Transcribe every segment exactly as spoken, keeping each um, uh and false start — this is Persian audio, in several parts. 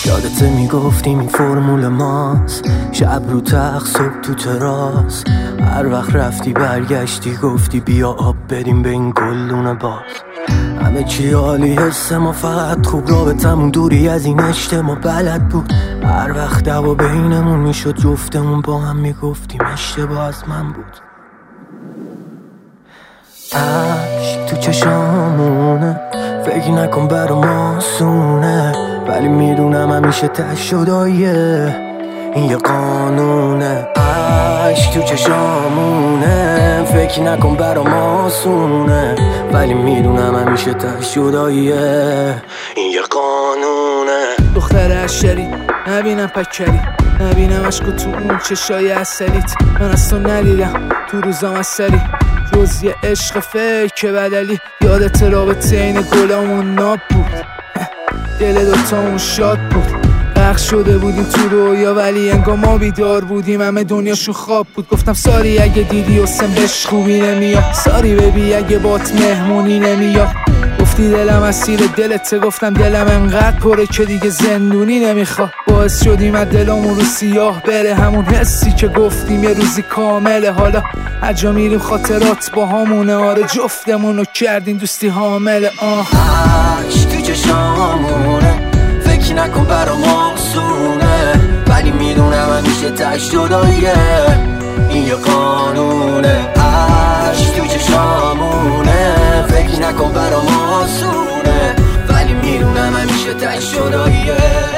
یادت میگفتیم این فرمول ماست، شب رو تخت صبح تو تراس. هر وقت رفتی برگشتی گفتی بیا آب بدیم به این گلدون باز. همه چی عالی، حس ما فقط خوب، رابطمون دوری از این اجتماع بلد بود. هر وقت دعوا بینمون میشد جفتمون با هم میگفتیم اشتباه از من بود. عشق تو چشامونه، فکر نکن برام آسونه، ولی میدونم همیشه ته شداییه، این یه قانونه. عشق تو چشامونه، فکر نکن برام آسونه، ولی میدونم همیشه ته شداییه، این یه قانونه. دختر عشری نبینم پکری، نبینم عشق تو اون چشای اصلیت. من از تو ندیدم تو روزام اصلی، جز یه عشق فیک بدلی. یادت رابطه این گلامون ناب بود، دل دوتامون شاد بود. پخش شده بودیم تو رویا ولی انگار ما بیدار بودیم، همه دنیاشو خواب بود. گفتم ساری اگه دیدی حسن بهش خوبی نمیاد، ساری ببی اگه بات مهمونی نمیاد. گفتی دلم اسیر دلته، گفتم دلم انقدر پره که دیگه زندونی نمیخواد. باعث شدیم از دلمون رو سیاه بره، همون حسی که گفتیم یه روزی کامله. حالا هرجا میریم خاطرات با همونه، آره جفتمونو کردیم دوستی حامله. آه عشق تو چشامونه، فکر نکن برام آسونه، ولی میدونم همیشه ته شداییه، این یه قانونه. عشق تو چشامونه، فکر نکن برام آسونه، ولی میدونم همیشه ته شداییه.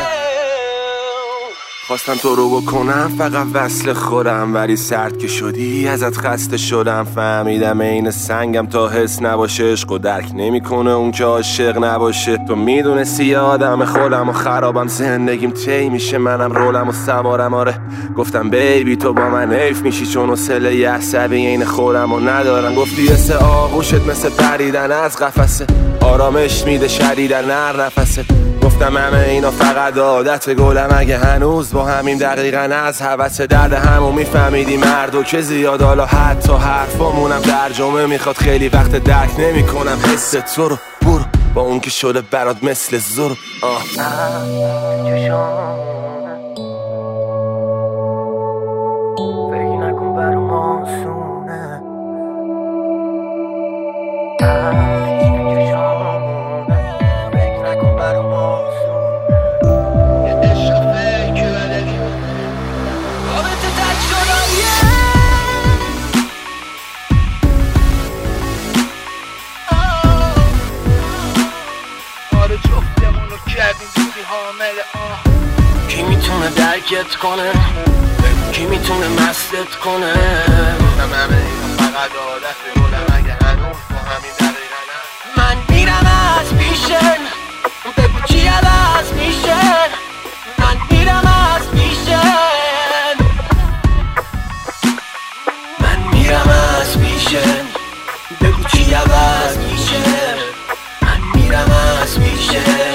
خواستم تو رو بکنم فقط وصل خودم، ولی سرد که شدی ازت خسته شدم. فهمیدم این سنگم تا حس نباشه، عشق و درک نمیکنه اون که عاشق نباشه. تو میدونستی آدم خودم و خرابم، زندگیم تی میشه منم رولم و سوارم. آره گفتم بیبی تو با من حیف میشی، چون اصله یه عصبی این خودم و ندارم. گفتی مثل آغوشت مثل پریدن از قفسه، آرامش میده شدیدن نر نفسه. گفتم همه اینا فقط عادت گلم، اگه هنوز با همین دقیقاً از حوث درد همو میفهمیدی مردو که زیاد. حالا حتی حرفامونم ترجمه میخواد، خیلی وقت درک نمیکنم حس تو رو. برو با اون که شده برات مثل زور. آه فکر نکن برام آسونه، کی میتونه درکت کنه، کی میتونه مستت کنه. گفتم همه اینا فقط عادت گلم، اگه هنوز با همین دقیقاً من میرم از پیشن، بگو چی عوض میشه. من میرم از پیشن، من میرم از پیشن، بگو چی عوض میشه. من میرم از پیشن.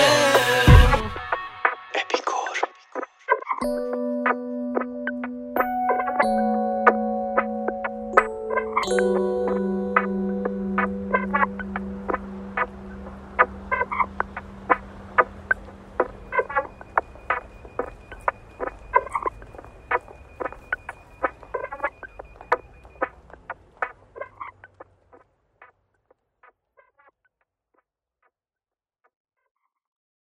Thank you.